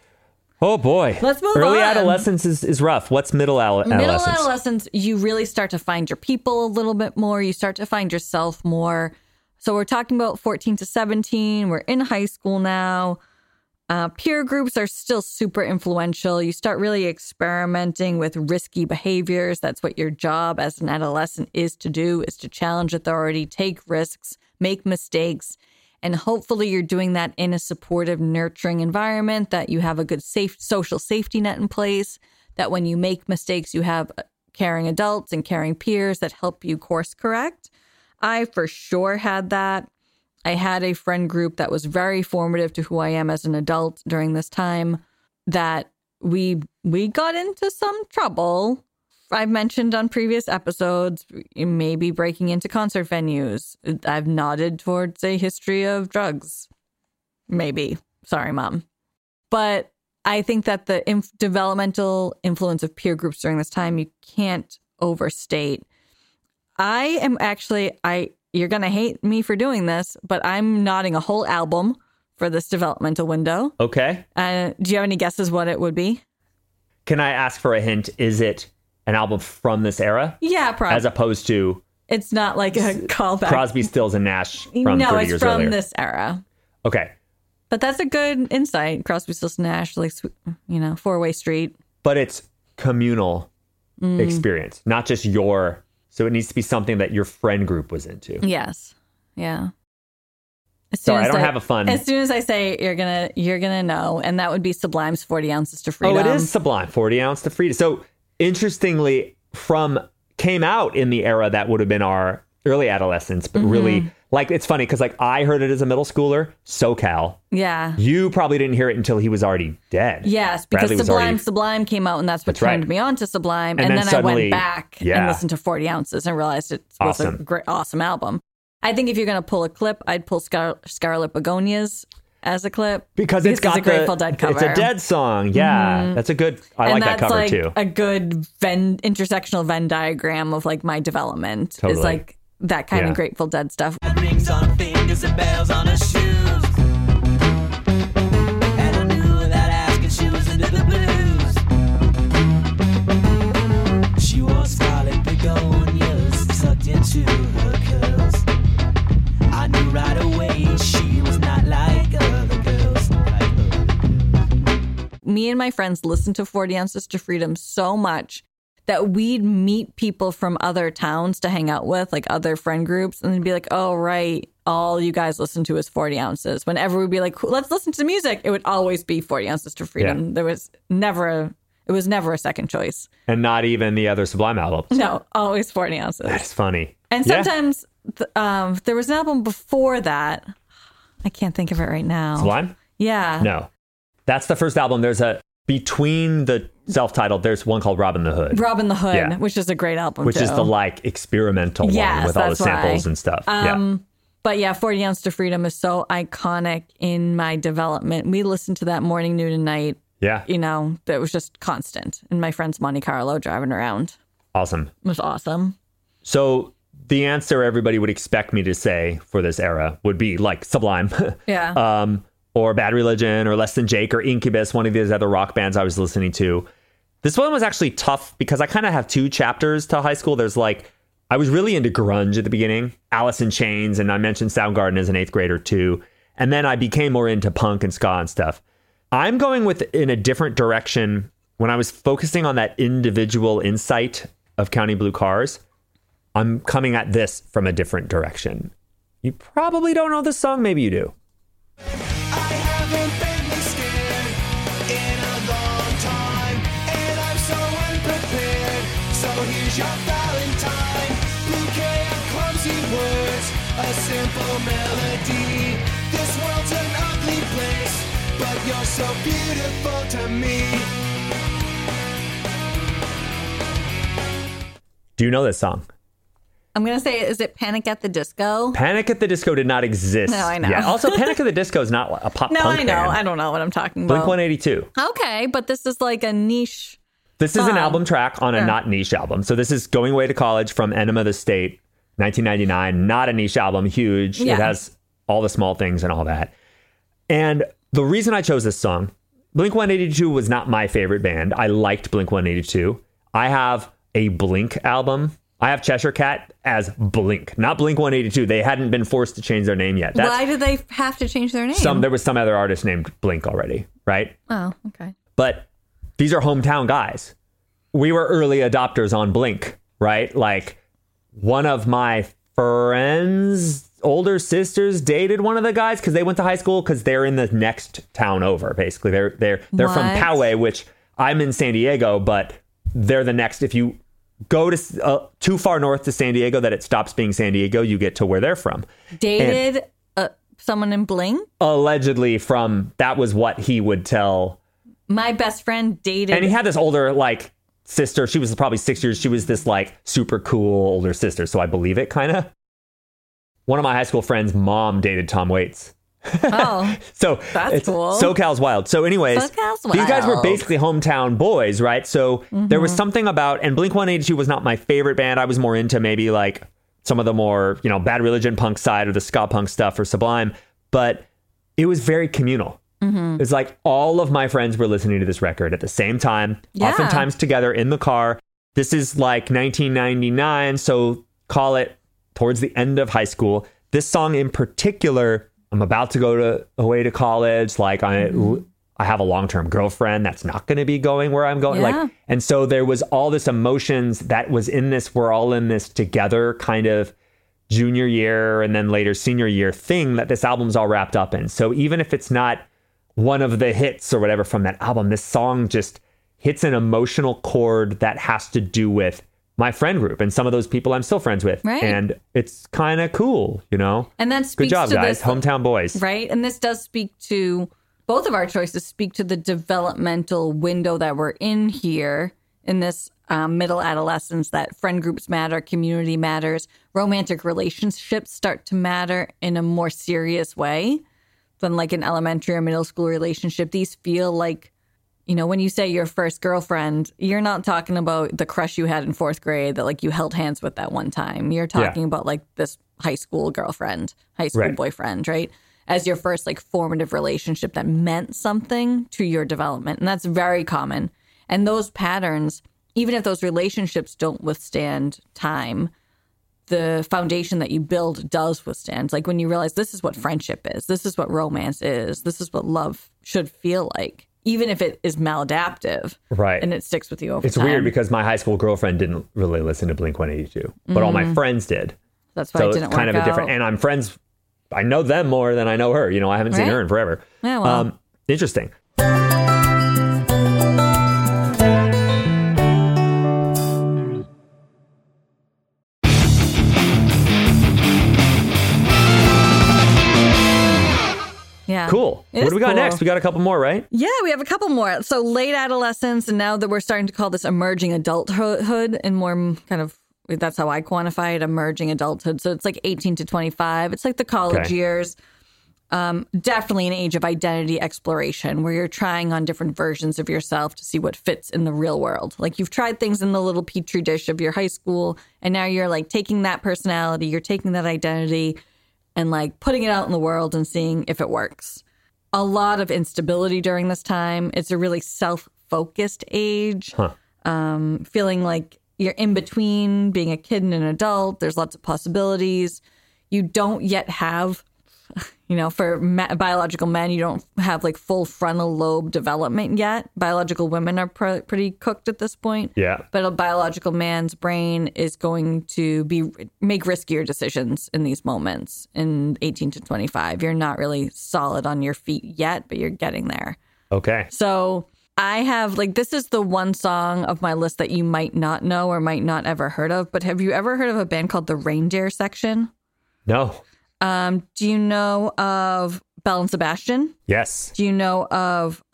Oh boy.
Let's move
Early
on.
adolescence is rough. What's middle adolescence?
middle adolescence, you really start to find your people a little bit more. You start to find yourself more. So we're talking about 14 to 17. We're in high school now. Peer groups are still super influential. You start really experimenting with risky behaviors. That's what your job as an adolescent is to do, is to challenge authority, take risks, make mistakes. And hopefully you're doing that in a supportive, nurturing environment, that you have a good social safety net in place, that when you make mistakes, you have caring adults and caring peers that help you course correct. I for sure had that. I had a friend group that was very formative to who I am as an adult during this time, that we got into some trouble. I've mentioned on previous episodes, maybe breaking into concert venues. I've nodded towards a history of drugs. Maybe. Sorry, Mom. But I think that the developmental influence of peer groups during this time, you can't overstate. I am actually, you're going to hate me for doing this, but I'm nodding a whole album for this developmental window.
Okay.
Do you have any guesses what it would be?
Can I ask for a hint? Is it an album from this era?
Yeah, probably.
As opposed to
It's not like a callback.
Crosby, Stills, and Nash from
no,
30
it's
years
from
earlier?
this era.
Okay.
But that's a good insight. Crosby, Stills, Nash, like, Four-Way Street.
But it's communal experience, not just your... So it needs to be something that your friend group was into.
Yes. Yeah.
Sorry, I don't have a fun...
As soon as I say you're gonna know, and that would be Sublime's 40 Ounces to Freedom.
Oh, it is Sublime, 40 Ounce to Freedom. So interestingly, came out in the era that would have been our early adolescence, but really, like, it's funny because like I heard it as a middle schooler, SoCal.
Yeah.
You probably didn't hear it until he was already dead.
Yes, because
Bradley was
Sublime came out, and that's what
That's right.
turned me on to Sublime.
And
And,
then
then I went
suddenly-
back and
yeah.
listened to 40 Ounces and realized it was a
Awesome.
great, awesome album. I think if you're going to pull a clip, I'd pull Scarlet Begonias. as a clip?
Because it's got
a Grateful Dead cover.
It's a Dead song. Yeah, that's a good. I like that cover
like
too.
A good intersectional Venn diagram of like my development
Totally.
is like that kind
Yeah.
of Grateful Dead stuff.
Rings on her fingers and bells on her shoes. And I knew without asking she was into the blues. She wore scarlet begonias tucked into her curls. I knew right away she was not like other girls.
Me and my friends listened to 40 Ounces to Freedom so much that we'd meet people from other towns to hang out with, like other friend groups, and they'd be like, oh, right, all you guys listen to is 40 Ounces. Whenever we'd be like, let's listen to music, it would always be 40 Ounces to Freedom.
Yeah.
There was never a second choice.
And not even the other Sublime albums.
No, always 40 Ounces.
That's funny.
And
Yeah.
sometimes there was an album before that. I can't think of it right now.
Sublime?
Yeah.
No. That's the first album. There's a between the self-titled, there's one called Robin the Hood.
Robin the Hood,
Yeah.
which is a great album,
Which
too.
is the like experimental
Yes,
one with all the
that's why.
samples and stuff. Yeah.
But yeah, 40 Ounce to Freedom is so iconic in my development. We listened to that morning, noon, and night.
Yeah.
You know, that was just constant. In my friend's Monte Carlo driving around.
Awesome.
It was awesome.
So the answer everybody would expect me to say for this era would be like Sublime.
Yeah.
Or Bad Religion or Less Than Jake or Incubus, one of these other rock bands I was listening to. This one was actually tough because I kind of have two chapters to high school. There's like, I was really into grunge at the beginning, Alice in Chains, and I mentioned Soundgarden as an 8th grader too. And then I became more into punk and ska and stuff. I'm going in a different direction when I was focusing on that individual insight of Counting Blue Cars. I'm coming at this from a different direction. You probably don't know this song. Maybe you do.
I haven't been this scared in a long time, and I'm so unprepared. So here's your Valentine, bouquet of clumsy words, a simple melody. This world's an ugly place, but you're so beautiful to me.
Do you know this song?
I'm going to say, is it Panic at the Disco?
Panic at the Disco did not exist.
No, I know.
yet. Also, Panic at the Disco is not a pop
No,
punk
I know.
band.
I don't know what I'm talking about.
Blink-182.
Okay, but this is like a niche.
This is an
song.
album track on a
Yeah.
not niche album. So this is Going Away to College from Enema the State, 1999. Not a niche album, huge.
Yeah.
It has all the small things and all that. And the reason I chose this song, Blink-182 was not my favorite band. I liked Blink-182. I have a Blink album. I have Cheshire Cat as Blink, not Blink-182. They hadn't been forced to change their name yet.
Why did they have to change their name?
There was some other artist named Blink already, right?
Oh, okay.
But these are hometown guys. We were early adopters on Blink, right? Like one of my friends' older sisters dated one of the guys because they went to high school because they're in the next town over. Basically, they're from
What?
Poway, which I'm in San Diego, but they're the next. If you go to too far north to San Diego that it stops being San Diego, you get to where they're from.
Dated someone in Blink?
Allegedly that was what he would tell.
My best friend dated.
And he had this older like sister. She was probably 6 years. She was this like super cool older sister. So I believe it kind of. One of my high school friends' mom dated Tom Waits.
Oh,
So
That's
it's
cool.
SoCal's wild. So anyways,
SoCal's
these guys were
wild.
basically hometown boys, right? So there was something about, and Blink-182 was not my favorite band. I was more into maybe like some of the more, Bad Religion punk side or the ska punk stuff or Sublime, but it was very communal. It's like all of my friends were listening to this record at the same time,
Yeah.
oftentimes together in the car. This is like 1999, so call it towards the end of high school. This song in particular, I'm about to go away to college. Like I have a long-term girlfriend that's not going to be going where I'm going.
Yeah.
And so there was all this emotions that was in this. We're all in this together kind of junior year and then later senior year thing that this album's all wrapped up in. So even if it's not one of the hits or whatever from that album, this song just hits an emotional chord that has to do with my friend group and some of those people I'm still friends with.
Right.
And it's kind of cool,
and that
Good
speaks
job,
to
guys.
this,
Hometown boys.
right? And this does speak to both of our choices. Speak to the developmental window that we're in here in this middle adolescence. That friend groups matter, community matters, romantic relationships start to matter in a more serious way. than like an elementary or middle school relationship. These feel like, you know, when you say your first girlfriend, you're not talking about the crush you had in 4th grade that like you held hands with that one time. You're talking about like this high school girlfriend, high school boyfriend, right? As your first like formative relationship that meant something to your development. And that's very common. And those patterns, even if those relationships don't withstand time, the foundation that you build does withstand. Like when you realize this is what friendship is, this is what romance is, this is what love should feel like, even if it is maladaptive.
Right.
And it sticks with you over
It's
time.
weird because my high school girlfriend didn't really listen to Blink-182, but all my friends did.
That's why
So
it didn't
it's kind
work
of a different,
out.
and I'm friends, I know them more than I know her. You know, I haven't seen
Right.
her in forever.
Yeah, well.
Interesting.
Yeah.
Cool.
It
What
is
do we got
cool.
next? We got a couple more, right?
Yeah, we have a couple more. So late adolescence, and now that we're starting to call this emerging adulthood, and more kind of, that's how I quantify it, emerging adulthood. So it's like 18 to 25. It's like the college
Okay.
years. Definitely an age of identity exploration where you're trying on different versions of yourself to see what fits in the real world. Like you've tried things in the little petri dish of your high school, and now you're like taking that personality, you're taking that identity and like putting it out in the world and seeing if it works. A lot of instability during this time. It's a really self-focused age. Feeling like you're in between being a kid and an adult. There's lots of possibilities. You don't yet have, you know, for biological men, you don't have like full frontal lobe development yet. Biological women are pretty cooked at this point.
Yeah.
But a biological man's brain is going to make riskier decisions in these moments in 18 to 25. You're not really solid on your feet yet, but you're getting there.
Okay.
So I have like, this is the one song of my list that you might not know or might not ever heard of. But have you ever heard of a band called the Reindeer Section?
No.
Do you know of Belle and Sebastian?
Yes.
Do you know of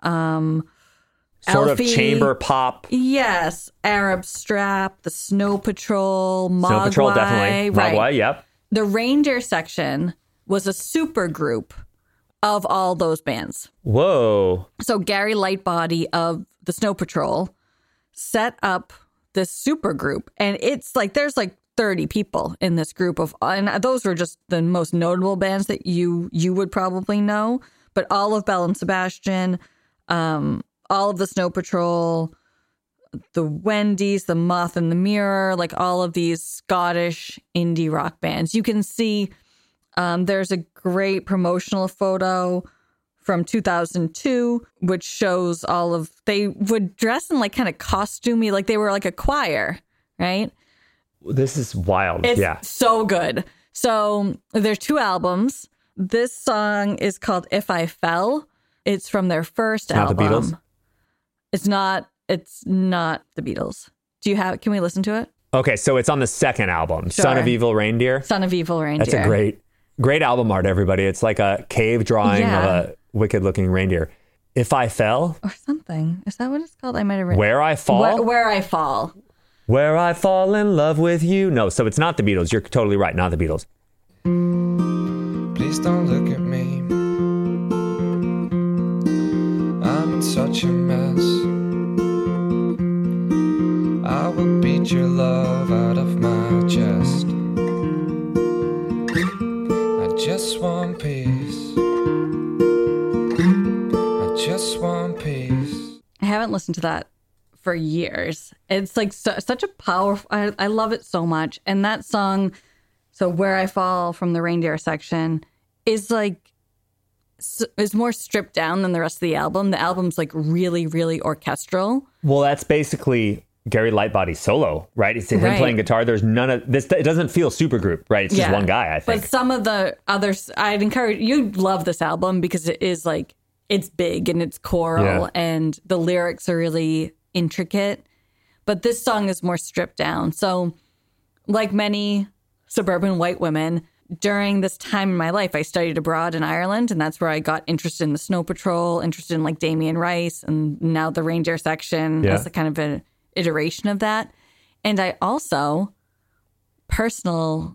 Sort
Alfie?
of chamber pop.
Yes. Arab Strap, the Snow Patrol, Mogwai.
Snow Patrol, definitely.
Right.
Mogwai, yep.
The Reindeer Section was a super group of all those bands.
Whoa.
So Gary Lightbody of the Snow Patrol set up this super group, and it's like there's like 30 people in this group and those were just the most notable bands that you would probably know. But all of Belle and Sebastian, all of the Snow Patrol, the Wendy's, the Moth and the Mirror, like all of these Scottish indie rock bands. You can see there's a great promotional photo from 2002, which shows they would dress in like kind of costumey, like they were like a choir, right?
This is wild.
It's so good. So there's 2 albums. This song is called If I Fell. It's from their first album.
Not the Beatles?
It's not the Beatles. Can we listen to it?
Okay, so it's on the second album,
Sure.
Son of Evil Reindeer.
Son of Evil Reindeer.
That's a great album art, everybody. It's like a cave drawing
Yeah.
of a wicked looking reindeer. If I Fell,
Or something. Is that what it's called? I might have written.
Where I Fall,
Where I Fall.
Where I Fall in Love with You. No, so it's not the Beatles. You're totally right, not the Beatles.
Please don't look at me. I'm in such a mess. I will beat your love out of my chest. I just want peace. I just want peace.
I haven't listened to that for years. It's like such a powerful, I love it so much. And that song, so Where I Fall from the Reindeer Section, is like, is more stripped down than the rest of the album. The album's like really, really orchestral.
Well, that's basically Gary Lightbody's solo, right? It's him
Right.
playing guitar. There's none of this. It doesn't feel supergroup, right? It's just one guy, I think.
But some of the others, I'd encourage, you'd love this album because it is like, it's big and it's choral
Yeah.
and the lyrics are really intricate. But this song is more stripped down. So like many suburban white women, during this time in my life, I studied abroad in Ireland, and that's where I got interested in the Snow Patrol, interested in like Damien Rice, and now the Reindeer Section as a kind of an iteration of that. And I also, personal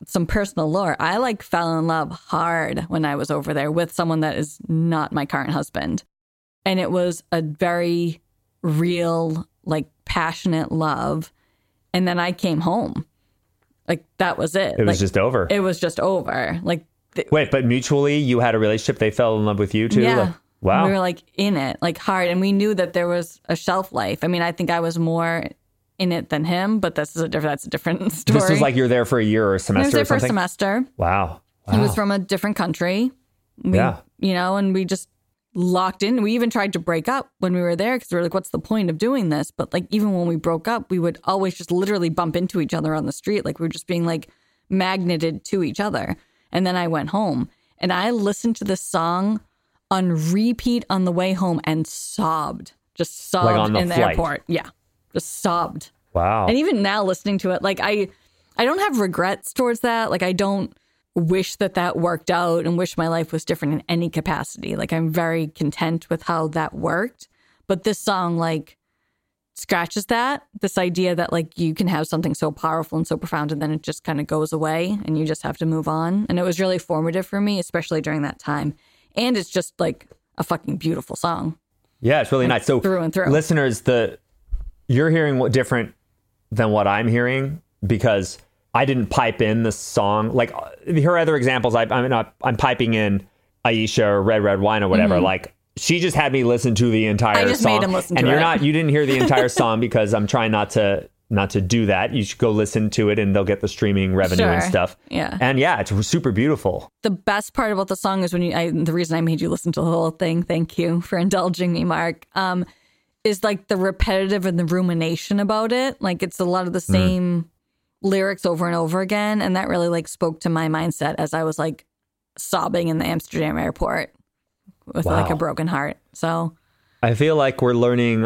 some personal lore. I like fell in love hard when I was over there with someone that is not my current husband. And it was a very real, like passionate love. And then I came home. Like that was it.
It was just over.
It was just over. Like,
wait, but mutually you had a relationship. They fell in love with you too?
Yeah.
Like, wow.
We were like in it, like hard. And we knew that there was a shelf life. I mean, I think I was more in it than him, but that's a different story.
This was like you're there for a year or a semester
I was there
or
for a
something?
semester.
Wow.
He was from a different country. You know, and we just locked in. We even tried to break up when we were there because we were like, what's the point of doing this? But like, even when we broke up, we would always just literally bump into each other on the street. Like we were just being like magneted to each other. And then I went home and I listened to this song on repeat on the way home and sobbed. Just sobbed
like on the
in the
flight.
airport. Yeah. Just sobbed.
Wow.
And even now listening to it, like I don't have regrets towards that. Like I don't wish that worked out and wish my life was different in any capacity. Like I'm very content with how that worked. But this song like scratches that, this idea that like you can have something so powerful and so profound and then it just kind of goes away and you just have to move on. And it was really formative for me, especially during that time. And it's just like a fucking beautiful song.
Yeah, it's really
like,
nice. So
through and through.
Listeners, you're hearing what different than what I'm hearing because I didn't pipe in the song. Like here are other examples. I'm piping in Aisha or Red Red Wine or whatever. Like she just had me listen to the entire song.
I just made him listen to
it. You didn't hear the entire song because I'm trying not to do that. You should go listen to it and they'll get the streaming revenue and stuff.
Yeah.
And yeah, it's super beautiful.
The best part about the song is the reason I made you listen to the whole thing, thank you for indulging me, Mark, is like the repetitive and the rumination about it. Like it's a lot of the same lyrics over and over again. And that really like spoke to my mindset as I was like sobbing in the Amsterdam airport with like a broken heart. So
I feel like we're learning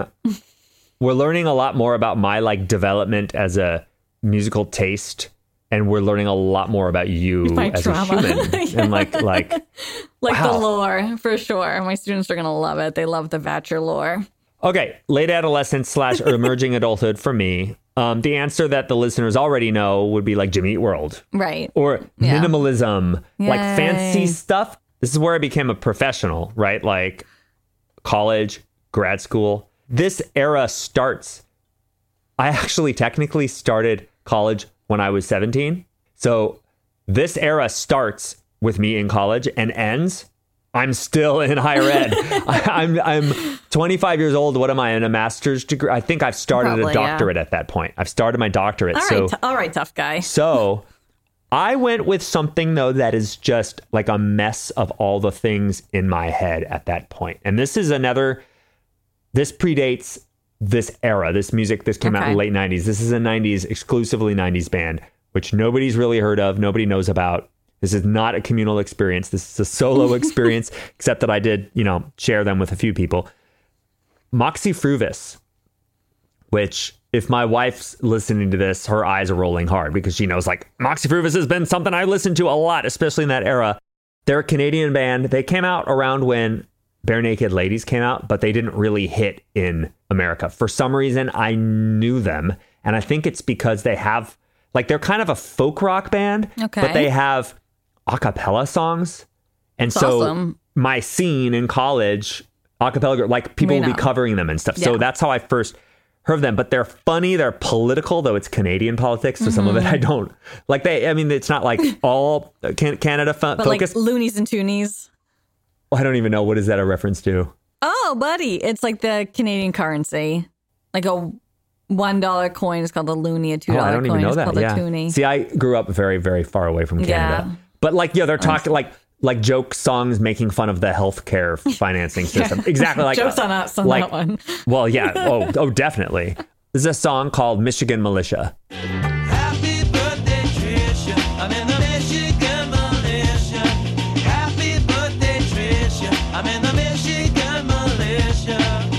a lot more about my like development as a musical taste, and we're learning a lot more about you
my
as
trauma.
a human. And like
the lore for sure. My students are gonna love it. They love the Vatcher lore.
Okay, late adolescence / emerging adulthood for me. The answer that the listeners already know would be like Jimmy Eat World,
right?
Or minimalism, like
Yay.
fancy stuff. This is where I became a professional, right? Like college, grad school. This era starts. I actually technically started college when I was 17. So this era starts with me in college and ends. I'm still in higher ed. I'm 25 years old. What am I, in a master's degree? I think I've started
Probably,
a doctorate at that point. I've started my doctorate.
All right, tough guy.
So I went with something, though, that is just like a mess of all the things in my head at that point. And this predates this era, this music. This came out in the late 90s. This is a 90s, exclusively 90s band, which nobody's really heard of. Nobody knows about. This is not a communal experience. This is a solo experience, except that I did, share them with a few people. Moxie Fruvis, which if my wife's listening to this, her eyes are rolling hard because she knows like Moxie Fruvis has been something I listened to a lot, especially in that era. They're a Canadian band. They came out around when Bare Naked Ladies came out, but they didn't really hit in America. For some reason, I knew them. And I think it's because they have, like, they're kind of a folk rock band, but they have a cappella songs. And
That's
so
awesome.
My scene in college, a cappella, like people will be covering them and stuff. So that's how I first heard of them. But they're funny. They're political, though it's Canadian politics. So some of it I don't like. It's not like all Canada
but
focused.
Like loonies and toonies.
I don't even know. What is that a reference to?
Oh, buddy. It's like the Canadian currency. Like a $1 coin is called a loonie. A $2
I don't
coin
even know
is
that.
called a toonie.
See, I grew up very, very far away from Canada.
Yeah.
But they're talking like joke songs making fun of the healthcare financing system. Exactly. Like
jokes on us on that one.
Well, yeah. Oh, definitely. This is a song called Michigan Militia.
Happy birthday, Tricia. I'm in the Michigan militia. Happy birthday, Tricia. I'm in the Michigan militia.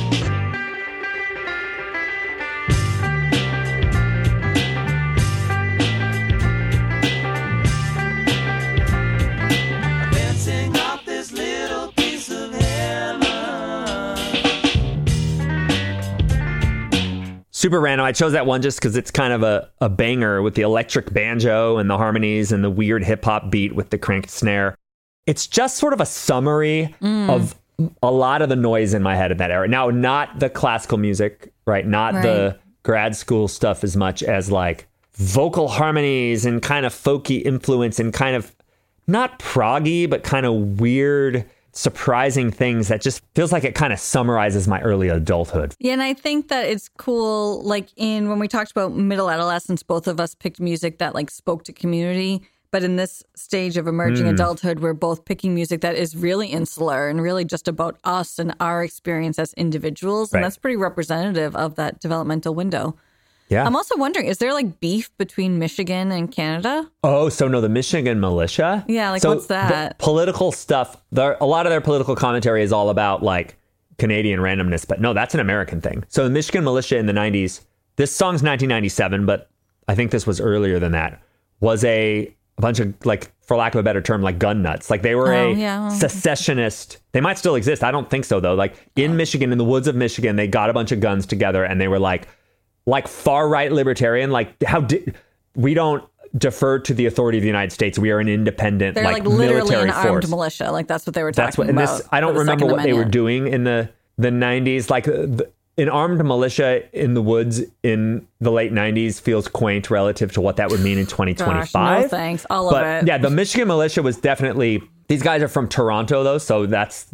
I'm dancing off this little piece of heaven.
super random. I chose that one just because it's kind of a banger with the electric banjo and the harmonies and the weird hip hop beat with the cranked snare. It's just sort of a summary of a lot of the noise in my head in that era. Now, not the classical music, right? Not the grad school stuff as much as like vocal harmonies and kind of folky influence and kind of not proggy, but kind of weird, surprising things that just feels like it kind of summarizes my early adulthood.
Yeah, and I think that it's cool, like when we talked about middle adolescence, both of us picked music that like spoke to community. But in this stage of emerging adulthood, we're both picking music that is really insular and really just about us and our experience as individuals. And that's pretty representative of that developmental window.
Yeah.
I'm also wondering, is there like beef between Michigan and Canada?
Oh, so no, the Michigan militia?
Yeah, like
so
what's that?
The political stuff, a lot of their political commentary is all about like Canadian randomness, but no, that's an American thing. So the Michigan militia in the 90s, this song's 1997, but I think this was earlier than that, was a bunch of, like, for lack of a better term, like gun nuts. Like they were secessionist. They might still exist. I don't think so, though. Like in Michigan, in the woods of Michigan, they got a bunch of guns together and they were like far right libertarian. Like we don't defer to the authority of the United States. We are an independent,
They're like
military
literally an
force.
Armed militia. Like that's what they were talking
That's what,
about.
and this, I don't remember what they were doing in the 90s. Like an armed militia in the woods in the late 90s feels quaint relative to what that would mean in 2025.
Gosh, no thanks. All of it.
Yeah, the Michigan militia was definitely, these guys are from Toronto though, so that's,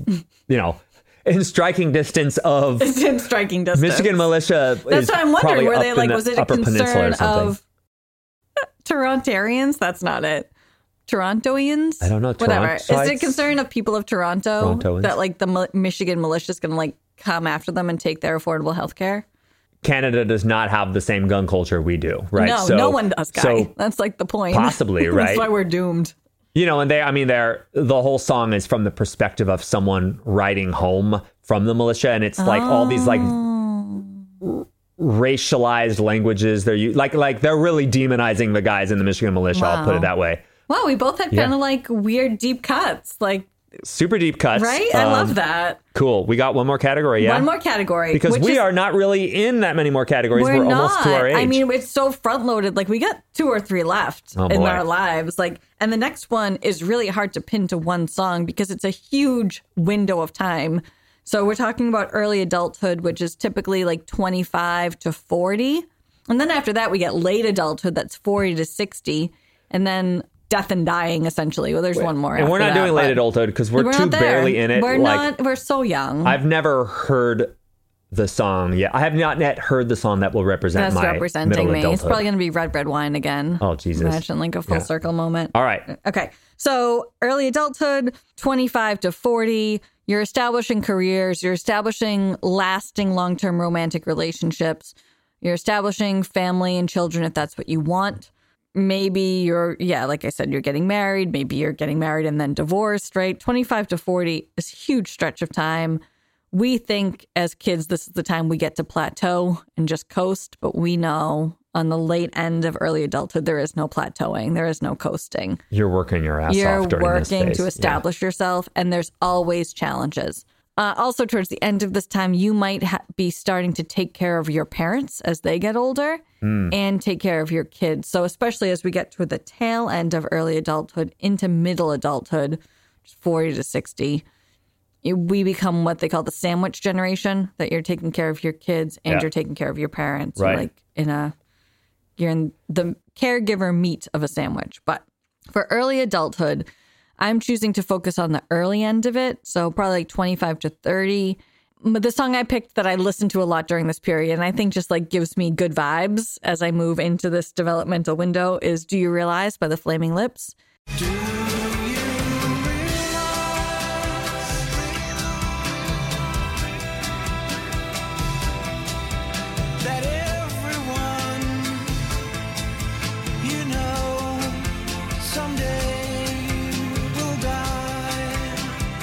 in striking distance of
It's in striking distance.
Michigan militia.
That's what I'm wondering. Were they like,
the
was it a
Upper Peninsula or
concern
something.
of Torontarians? That's not it. Torontoians?
I don't know.
Whatever. Is it a concern of people of Toronto
Torontoans.
that like the Michigan militia is going to like come after them and take their affordable health care?
Canada does not have the same gun culture we do, right?
No, no one does, Guy.
So
that's like the point.
possibly, right?
That's why we're doomed.
And the whole song is from the perspective of someone riding home from the militia, and it's like all these like racialized languages. They're they're really demonizing the guys in the Michigan militia. I'll put it that way.
Wow, we both had kind of like weird deep cuts, like
super deep cuts,
right? I love that.
Cool. We got one more category, yeah?
One more category.
Because we are not really in that many more categories. We're almost to our age.
I mean, it's so front loaded. Like we got 2 or 3 left in our lives. Like, and the next one is really hard to pin to one song because it's a huge window of time. So we're talking about early adulthood, which is typically like 25 to 40. And then after that, we get late adulthood, that's 40 to 60. And then death and dying, essentially. Well, there's one more.
And we're not doing late adulthood because we're too barely in it.
We're so young.
I've never heard the song yet. I have not yet heard the song that will represent my middle
me.
adulthood.
It's probably going to be Red Red Wine again.
Oh, Jesus.
Imagine like a full circle moment.
All right.
Okay. So early adulthood, 25 to 40. You're establishing careers. You're establishing lasting long-term romantic relationships. You're establishing family and children if that's what you want. Maybe like I said, you're getting married. Maybe you're getting married and then divorced, right? 25 to 40 is a huge stretch of time. We think as kids, this is the time we get to plateau and just coast. But we know on the late end of early adulthood, there is no plateauing. There is no coasting.
You're working your ass off during this phase.
You're working to establish yourself, and there's always challenges. Also, towards the end of this time, you might be starting to take care of your parents as they get older and take care of your kids. So especially as we get to the tail end of early adulthood into middle adulthood, 40 to 60, we become what they call the sandwich generation, that you're taking care of your kids and you're taking care of your parents.
Right.
You're in the caregiver meat of a sandwich. But for early adulthood, I'm choosing to focus on the early end of it. So probably like 25 to 30. But the song I picked that I listened to a lot during this period, and I think just like gives me good vibes as I move into this developmental window, is Do You Realize by the Flaming Lips.
Do you realize that everyone you know someday will die?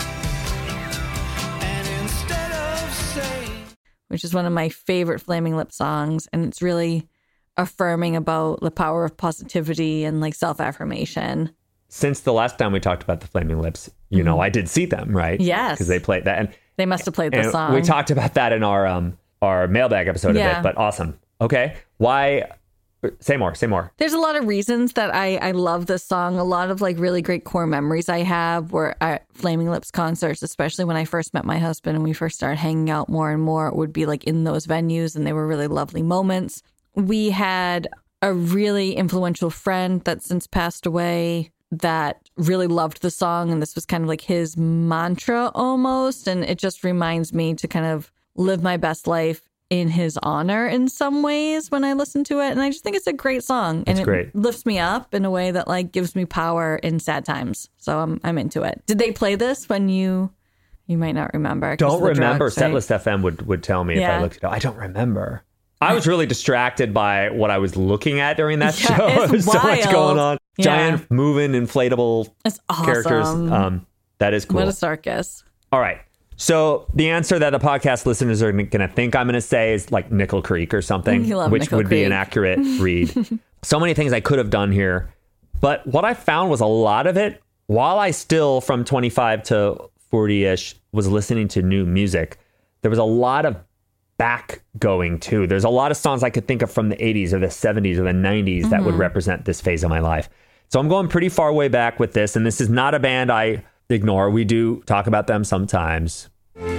And instead of saying,
which is one of my favorite Flaming Lips songs, and it's really affirming about the power of positivity and like self-affirmation.
Since the last time we talked about the Flaming Lips, I did see them, right?
Yes.
Because they played that. And
they must have played the song.
We talked about that in our mailbag episode of it, but awesome. Okay. Why? Say more.
There's a lot of reasons that I love this song. A lot of like really great core memories I have were at Flaming Lips concerts, especially when I first met my husband and we first started hanging out more and more. It would be like in those venues, and they were really lovely moments. We had a really influential friend that since passed away that really loved the song, and this was kind of like his mantra almost, and it just reminds me to kind of live my best life in his honor in some ways when I listen to it. And I just think it's a great song, and it lifts me up in a way that like gives me power in sad times. So I'm into it. Did they play this when you might not remember?
Don't remember. Setlist FM would tell me if I looked it up. I don't remember. I was really distracted by what I was looking at during that show. There's so much going on. Yeah. Giant moving inflatable characters. That is cool.
What a circus.
All right. So the answer that the podcast listeners are going to think I'm going to say is like Nickel Creek or something, which would be an accurate read. So many things I could have done here. But what I found was a lot of it, while I still from 25 to 40-ish was listening to new music, there was a lot of back going too. There's a lot of songs I could think of from the 80s or the 70s or the 90s that would represent this phase of my life. So I'm going pretty far way back with this. And this is not a band I ignore. We do talk about them sometimes.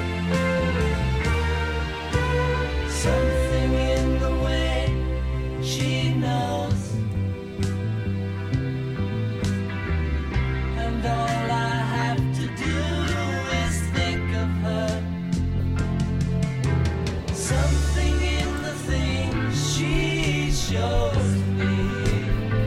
Something in the way she knows, and all I have to do is think of her. Something in the things she shows me.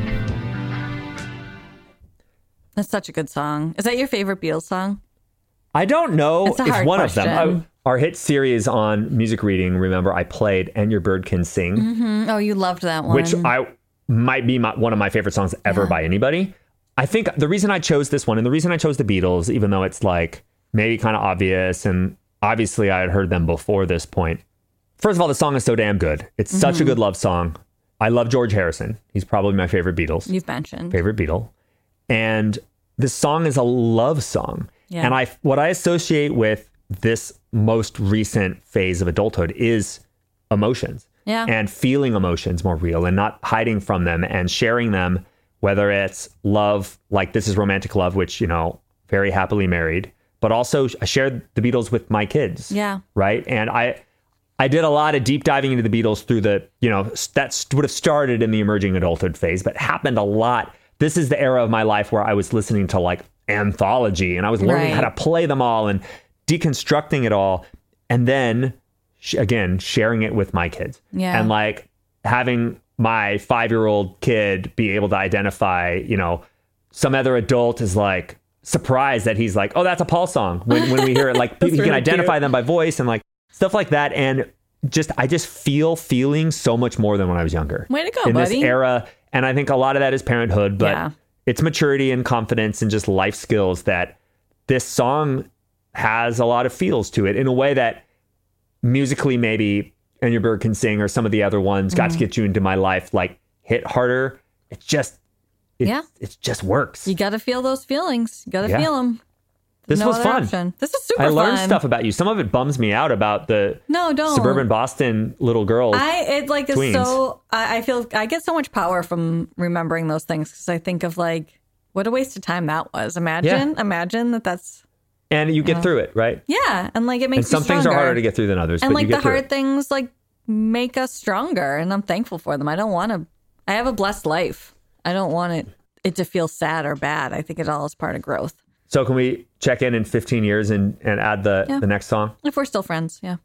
That's such a good song. Is that your favorite Beatles song?
I don't know if one
question.
of them. Our hit series on Music Reading, remember, I played And Your Bird Can Sing.
Mm-hmm. Oh, you loved that one.
Which might be one of my favorite songs ever by anybody. I think the reason I chose this one and the reason I chose the Beatles, even though it's like maybe kind of obvious, and obviously I had heard them before this point. First of all, the song is so damn good. It's such a good love song. I love George Harrison. He's probably my favorite Beatles.
You've mentioned.
Favorite Beatle. And this song is a love song.
Yeah.
And what I associate with this most recent phase of adulthood is emotions.
Yeah.
And feeling emotions more real and not hiding from them and sharing them, whether it's love, like This Is Romantic Love, which, you know, very happily married, but also I shared the Beatles with my kids.
Yeah.
Right. And I did a lot of deep diving into the Beatles through the, you know, that would have started in the emerging adulthood phase, but happened a lot. This is the era of my life where I was listening to like anthology and I was learning how to play them all and deconstructing it all. And then again, sharing it with my kids.
Yeah.
And like having my 5-year-old kid be able to identify, you know, some other adult is like surprised that he's like, oh, that's a Paul song. When we hear it, like he can identify them by voice and like stuff like that. And I just feeling so much more than when I was younger.
Way to go,
in
buddy.
This era. And I think a lot of that is parenthood, but it's maturity and confidence and just life skills that this song has a lot of feels to it in a way that musically maybe And Your Bird Can Sing or some of the other ones got to get you into my life, like hit harder. It just works.
You got to feel those feelings. You got to feel them.
This was fun.
Option. This is super fun.
I learned stuff about you. Some of it bums me out about the suburban Boston little girls.
I feel I get so much power from remembering those things because I think of like what a waste of time that was. Imagine that's.
And you get through it, right?
Yeah, and like it makes.
And some things are harder to get through than others.
And
but
like
you get
the hard things, like make us stronger, and I'm thankful for them. I don't want to. I have a blessed life. I don't want it to feel sad or bad. I think it all is part of growth.
So can we check in 15 years and add the next song?
If we're still friends, yeah.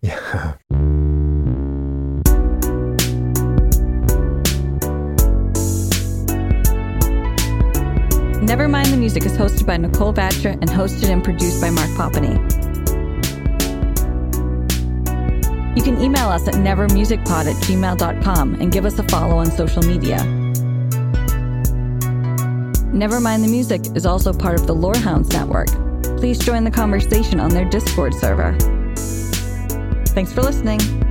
Nevermind the Music is hosted by Nicole Batcher and hosted and produced by Mark Poppany. You can email us at nevermusicpod@gmail.com and give us a follow on social media. Nevermind the Music is also part of the Lorehounds Network. Please join the conversation on their Discord server. Thanks for listening.